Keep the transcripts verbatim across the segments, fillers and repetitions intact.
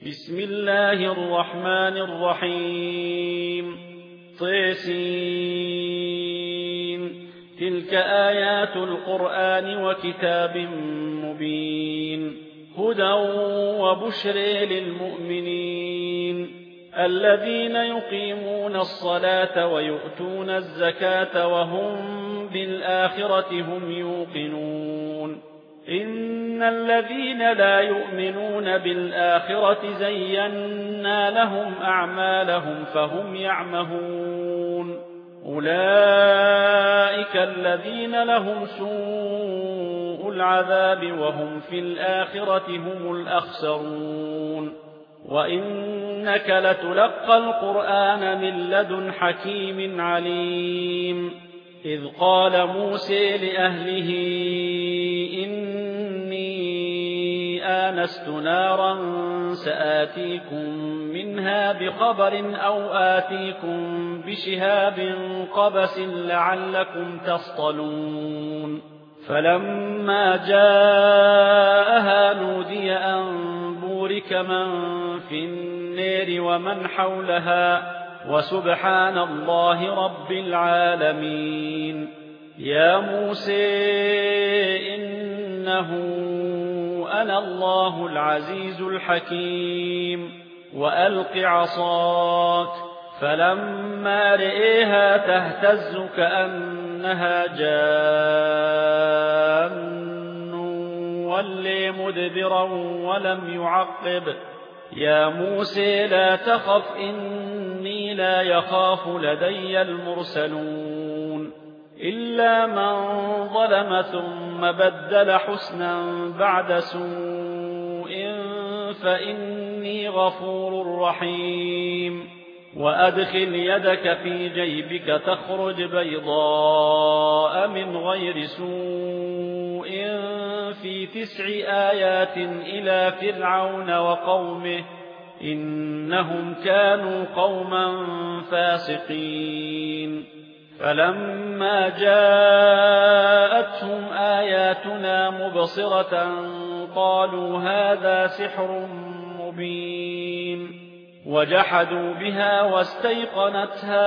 بسم الله الرحمن الرحيم طسين تلك آيات القرآن وكتاب مبين هدى وبشر للمؤمنين الذين يقيمون الصلاة ويؤتون الزكاة وهم بالآخرة هم يوقنون إن الذين لا يؤمنون بالآخرة زينا لهم أعمالهم فهم يعمهون أولئك الذين لهم سوء العذاب وهم في الآخرة هم الأخسرون وإنك لتلقى القرآن من لدن حكيم عليم إذ قال موسى لأهله إني آنست نارا سآتيكم منها بخبر أو آتيكم بشهاب قبس لعلكم تصطلون فلما جاءها نودي أن بورك من في النار ومن حولها وسبحان الله رب العالمين يا موسى إنه أنا الله العزيز الحكيم وألق عصاك فلما رئيها تهتز كأنها جان ولي مدبرا ولم يعقب يا موسى لا تخف إني لا يخاف لدي المرسلون إلا من ظلم ثم بدل حسنا بعد سوء فإني غفور رحيم وأدخل يدك في جيبك تخرج بيضاء من غير سوء في تسع آيات إلى فرعون وقومه إنهم كانوا قوما فاسقين فلما جاءتهم آياتنا مبصرة قالوا هذا سحر مبين وجحدوا بها واستيقنتها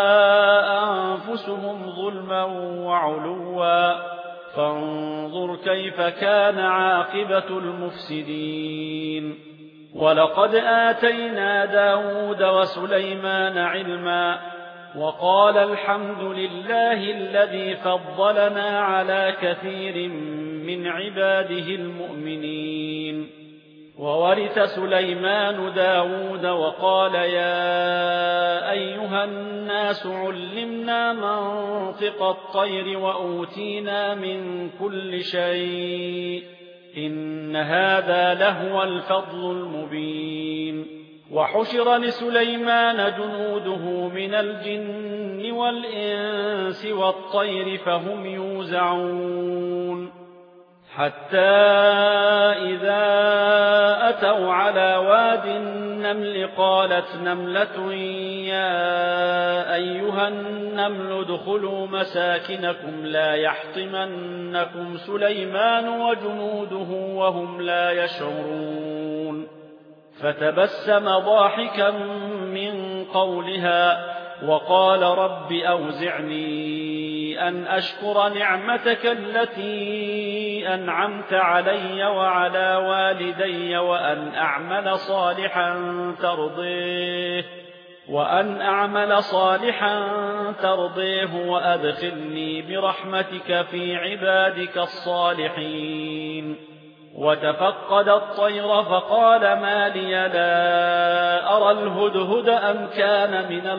أنفسهم ظلما وعلوا فانظر كيف كان عاقبة المفسدين ولقد آتينا داود وسليمان علما وقال الحمد لله الذي فضلنا على كثير من عباده المؤمنين وورث سليمان داود وقال يا أيها الناس علمنا منطق الطير وأوتينا من كل شيء إن هذا لهو الفضل المبين وحشر لسليمان جنوده من الجن والإنس والطير فهم يوزعون حتى إذا أتوا على واد النمل قالت نملة يا أيها النمل ادخلوا مساكنكم لا يحطمنكم سليمان وجنوده وهم لا يشعرون فتبسم ضاحكا من قولها وقال رب أوزعني أن أشكر نعمتك التي أنعمت علي وعلى والدي وأن أعمل صالحا ترضيه وأن أعمل صالحا ترضيه وأدخلني برحمتك في عبادك الصالحين وتفقد الطير فقال ما لي لا أرى الهدهد أم كان من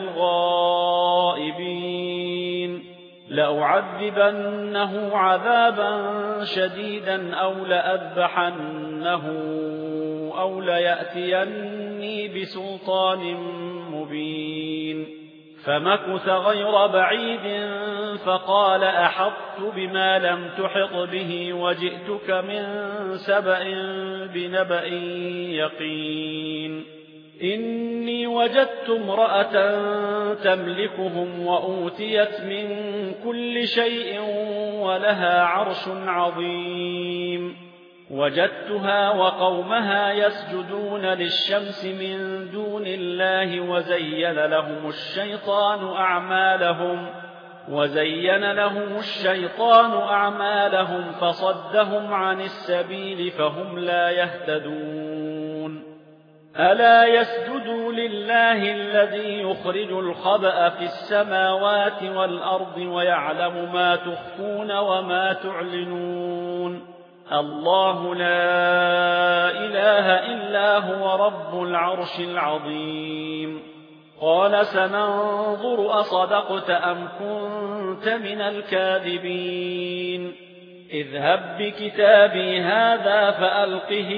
الغائبين لأعذبنه عذابا شديدا أو لأذبحنه أو ليأتيني بسلطان مبين فمكث غير بعيد فقال أحطت بما لم تحط به وجئتك من سبأ بنبأ يقين إني وجدت امرأة تملكهم وأوتيت من كل شيء ولها عرش عظيم وجدتها وقومها يسجدون للشمس من دون الله وزين لهم الشيطان أعمالهم وزين لهم الشيطان أعمالهم فصدهم عن السبيل فهم لا يهتدون ألا يسجدوا لله الذي يخرج الخبأ في السماوات والأرض ويعلم ما تخفون وما تعلنون الله لا إله إلا هو رب العرش العظيم قال سننظر أصدقت أم كنت من الكاذبين اذهب بكتابي هذا فألقه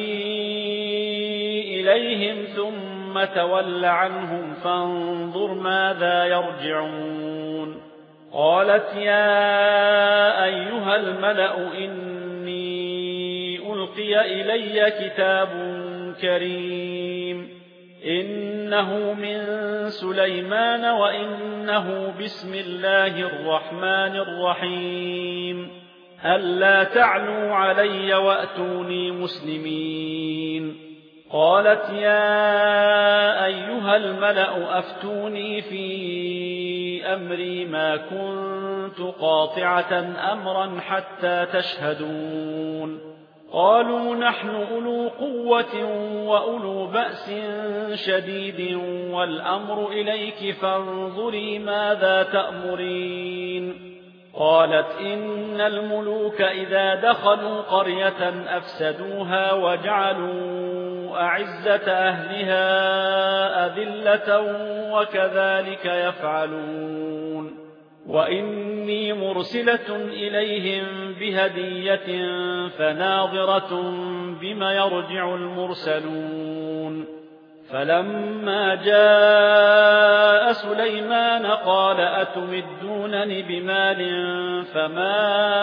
إليهم ثم تول عنهم فانظر ماذا يرجعون قالت يا أيها الملأ إني ألقي إلي كتاب كريم إنه من سليمان وإنه بسم الله الرحمن الرحيم ألا تعلوا علي وأتوني مسلمين قالت يا أيها الملأ أفتوني في أمري ما كنت قاطعة أمرا حتى تشهدون قالوا نحن أولو قوة وأولو بأس شديد والأمر إليك فانظري ماذا تأمرين قالت إن الملوك إذا دخلوا قرية أفسدوها وجعلوا أعزة أهلها أذلة وكذلك يفعلون وإني مرسلة إليهم بهدية فناظرة بما يرجع المرسلون فلما جاء سليمان قال أتمدونني بمال فما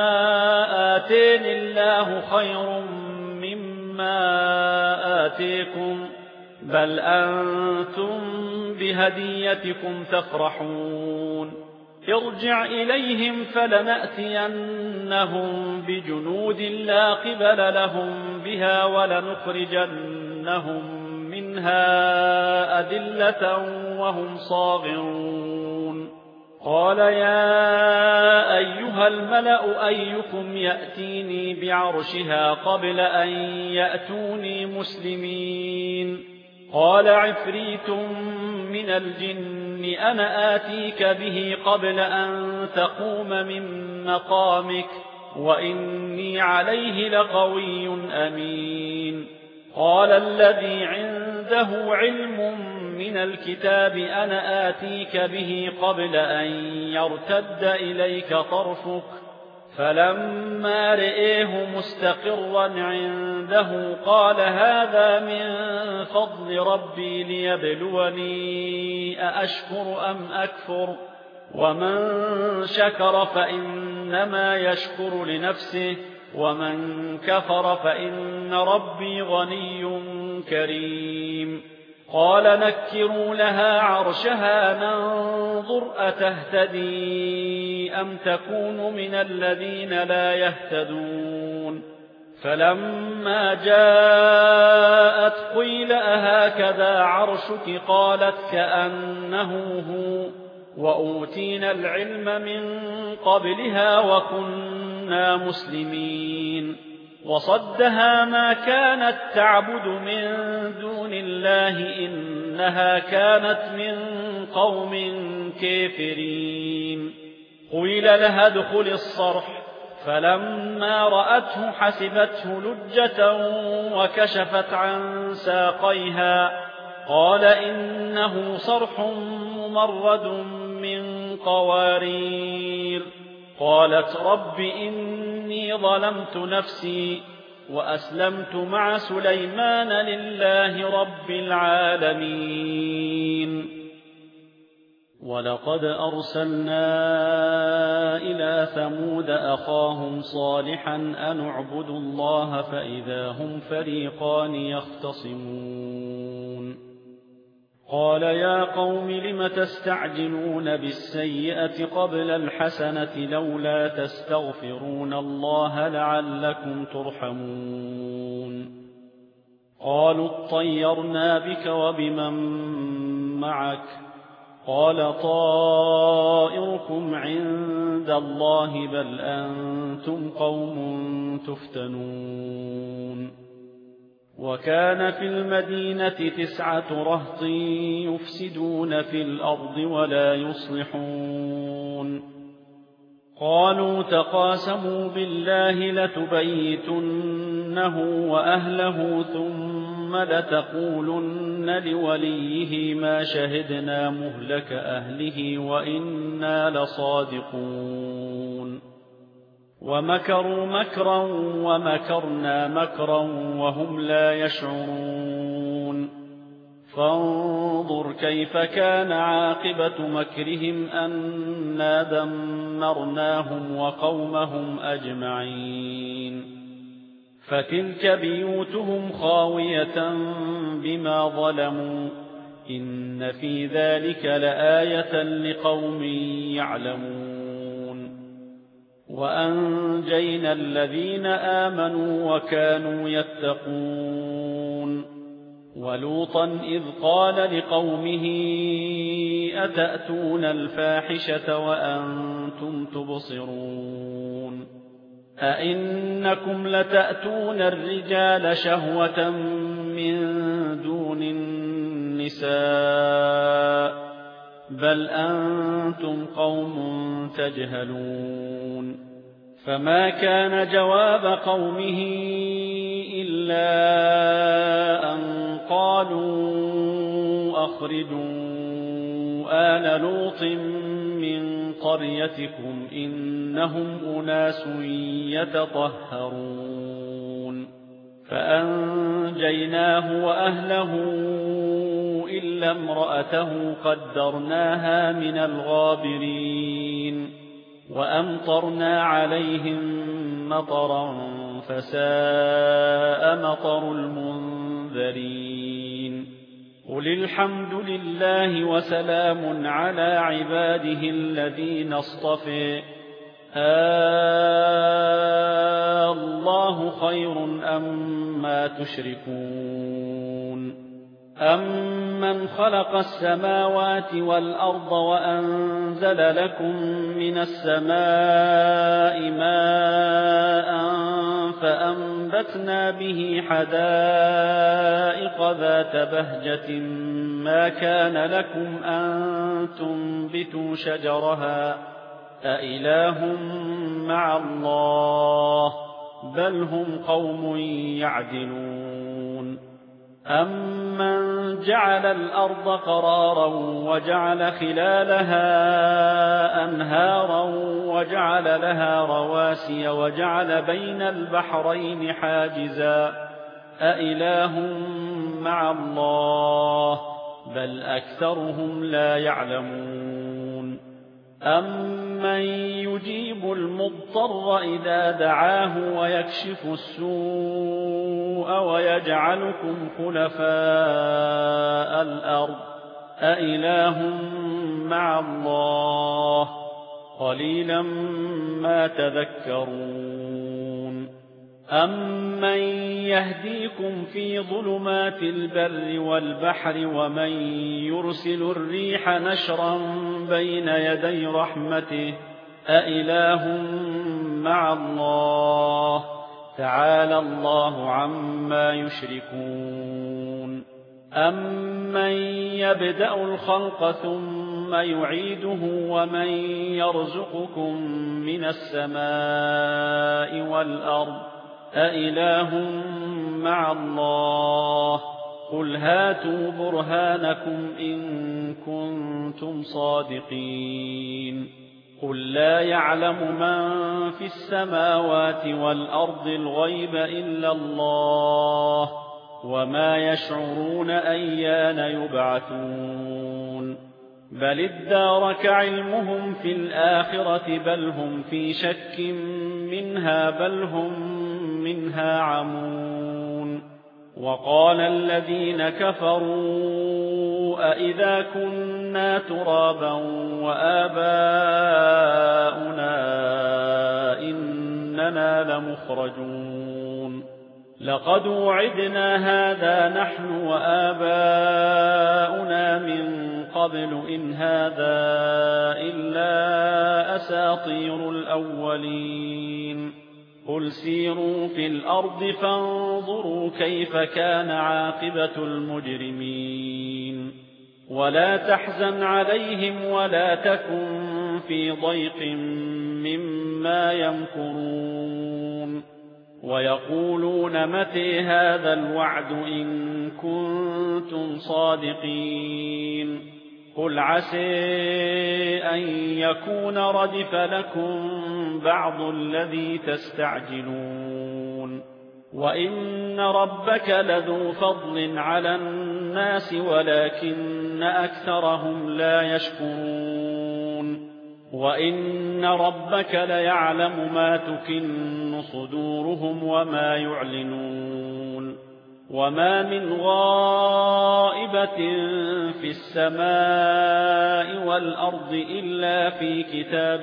آتاني الله خير مما آتيكم بل أنتم بهديتكم تفرحون ارجع إليهم فلنأتينهم بجنود لا قبل لهم بها ولنخرجنهم منها أذلة وهم صاغرون قال يا أيها الملأ أيكم يأتيني بعرشها قبل أن يأتوني مسلمين قال عفريت من الجن أنا آتيك به قبل أن تقوم من مقامك وإني عليه لقوي أمين قال الذي عنده علم من الكتاب أنا آتيك به قبل أن يرتد إليك طرفك فلما رئيه مستقرا عنده قال هذا من فضل ربي ليبلوني أأشكر أم أكفر ومن شكر فإنما يشكر لنفسه ومن كفر فإن ربي غني كريم قال نكروا لها عرشها ننظر أتهتدي أم تكون من الذين لا يهتدون فلما جاءت قيل أهكذا عرشك قالت كأنه هو وأوتينا العلم من قبلها وكنا مسلمين وصدها ما كانت تعبد من دون الله إنها كانت من قوم كافرين قيل لها ادخل الصرح فلما رأته حسبته لجة وكشفت عن ساقيها قال إنه صرح ممرد من قوارير قالت رب إني ظلمت نفسي وأسلمت مع سليمان لله رب العالمين ولقد أرسلنا إلى ثمود أخاهم صالحا أن اعبدوا الله فإذا هم فريقان يختصمون قال قال يا قوم لم تستعجلون بالسيئة قبل الحسنة لولا تستغفرون الله لعلكم ترحمون قالوا اطيرنا بك وبمن معك قال طائركم عند الله بل أنتم قوم تفتنون وكان في المدينة تسعة رهط يفسدون في الأرض ولا يصلحون قالوا تقاسموا بالله لتبيتنه وأهله ثم لتقولن لوليه ما شهدنا مهلك أهله وإنا لصادقون ومكروا مكرا ومكرنا مكرا وهم لا يشعرون فانظر كيف كان عاقبة مكرهم أنا دمرناهم وقومهم أجمعين فتلك بيوتهم خاوية بما ظلموا إن في ذلك لآية لقوم يعلمون وأنجينا الذين آمنوا وكانوا يتقون ولوطا إذ قال لقومه أتأتون الفاحشة وأنتم تبصرون أئنكم لتأتون الرجال شهوة من دون النساء بل أنتم قوم تجهلون فما كان جواب قومه إلا أن قالوا أخرجوا آل لوط من قريتكم إنهم أناس يتطهرون فأنجيناه وأهله إلا امرأته قدرناها من الغابرين وأمطرنا عليهم مطرا فساء مطر المنذرين قل الحمد لله وسلام على عباده الذين اصطفى الله خير أما تشركون أمن خلق السماوات والأرض وأنزل لكم من السماء ماء فأنبتنا به حدائق ذات بهجة ما كان لكم أن تنبتوا شجرها أإله مع الله بل هم قوم يعدلون أمن جعل الأرض قرارا وجعل خلالها أنهارا وجعل لها رواسي وجعل بين البحرين حاجزا أإله مع الله بل أكثرهم لا يعلمون أمن يجيب المضطر إذا دعاه ويكشف السوء ويجعلكم خلفاء الأرض أإله مع الله قليلا ما تذكرون أمن يهديكم في ظلمات البر والبحر ومن يرسل الريح نشرا بين يدي رحمته أإله مع الله تعالى الله عما يشركون أمن يبدأ الخلق ثم يعيده ومن يرزقكم من السماء والأرض أإله مع الله قل هاتوا برهانكم إن كنتم صادقين قل لا يعلم من في السماوات والأرض الغيب إلا الله وما يشعرون أيان يبعثون بل ادارك علمهم في الآخرة بل هم في شك منها بل هم منها عمون وقال الذين كفروا أإذا كنا ترابا وآباؤنا إننا لمخرجون لقد وعدنا هذا نحن وآباؤنا من قبل إن هذا إلا أساطير الأولين قل سيروا في الأرض فانظروا كيف كان عاقبة المجرمين ولا تحزن عليهم ولا تكن في ضيق مما يمكرون ويقولون متى هذا الوعد إن كنتم صادقين قل عسى أن يكون ردف لكم بعض الذي تستعجلون وإن ربك لذو فضل على الناس ولكن أكثرهم لا يشكرون وإن ربك ليعلم ما تكن صدورهم وما يعلنون وما من غائبة في السماء والأرض إلا في كتاب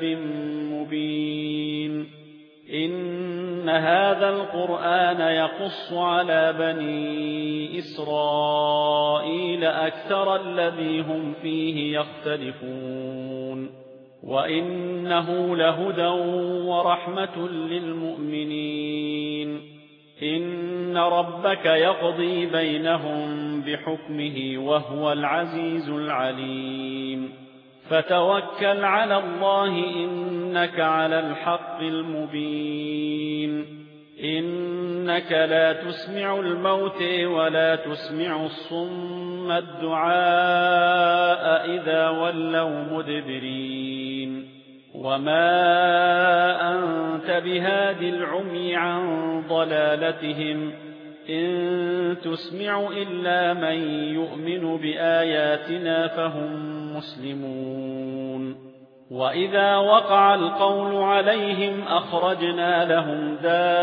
مبين إن هذا القرآن يقص على بني إسرائيل أكثر الذي هم فيه يختلفون وإنه لهدى ورحمة للمؤمنين إن ربك يقضي بينهم بحكمه وهو العزيز العليم فتوكل على الله إنك على الحق المبين إنك لا تسمع الموت ولا تسمع الصم الدعاء إذا ولوا مدبرين وما أنت بهاد العمي عن ضلالتهم إن تسمع إلا من يؤمن بآياتنا فهم مسلمون وإذا وقع القول عليهم أخرجنا لهم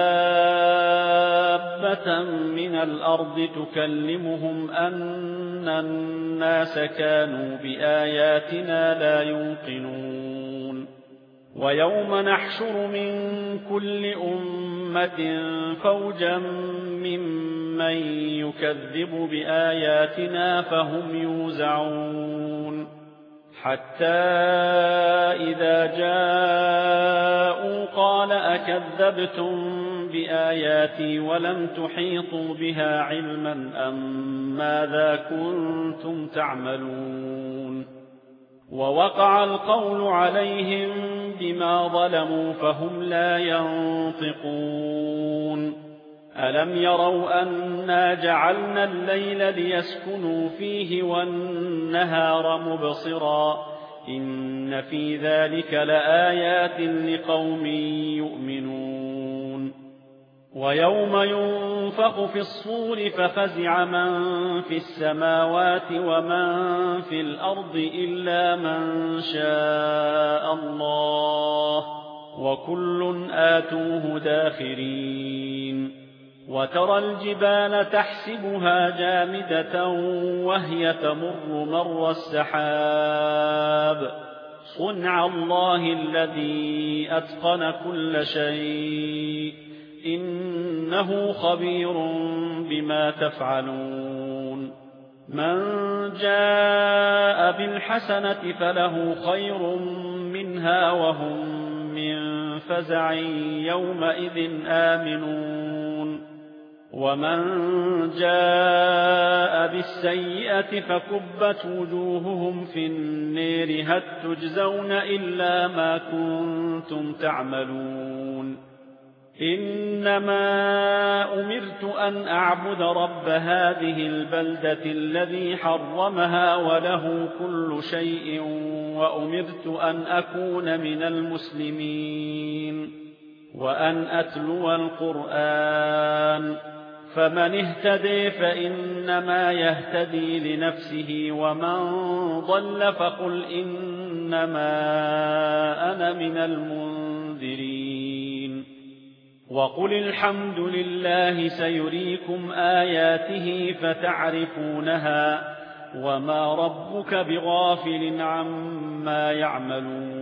دابة من الأرض تكلمهم أن الناس كانوا بآياتنا لا يوقنون ويوم نحشر من كل أمة فوجا ممن يكذب بآياتنا فهم يوزعون حتى إذا جاءوا قال أكذبتم بآياتي ولم تحيطوا بها علما أم ماذا كنتم تعملون ووقع القول عليهم بما ظلموا فهم لا ينطقون ألم يروا أنا جعلنا الليل ليسكنوا فيه والنهار مبصرا إن في ذلك لآيات لقوم يؤمنون ويوم ينفخ في الصور ففزع من في السماوات ومن في الأرض إلا من شاء الله وكل آتوه داخرين وترى الجبال تحسبها جامدة وهي تمر مر السحاب صنع الله الذي أتقن كل شيء إنه خبير بما تفعلون من جاء بالحسنة فله خير منها وهم من فزع يومئذ آمنون ومن جاء بالسيئة فكبت وجوههم في النير هل تجزون إلا ما كنتم تعملون إنما أمرت أن أعبد رب هذه البلدة الذي حرمها وله كل شيء وأمرت أن أكون من المسلمين وأن أتلو القرآن فمن اهتدي فإنما يهتدي لنفسه ومن ضل فقل إنما أنا من المنذرين وقل الحمد لله سيريكم آياته فتعرفونها وما ربك بغافل عما يعملون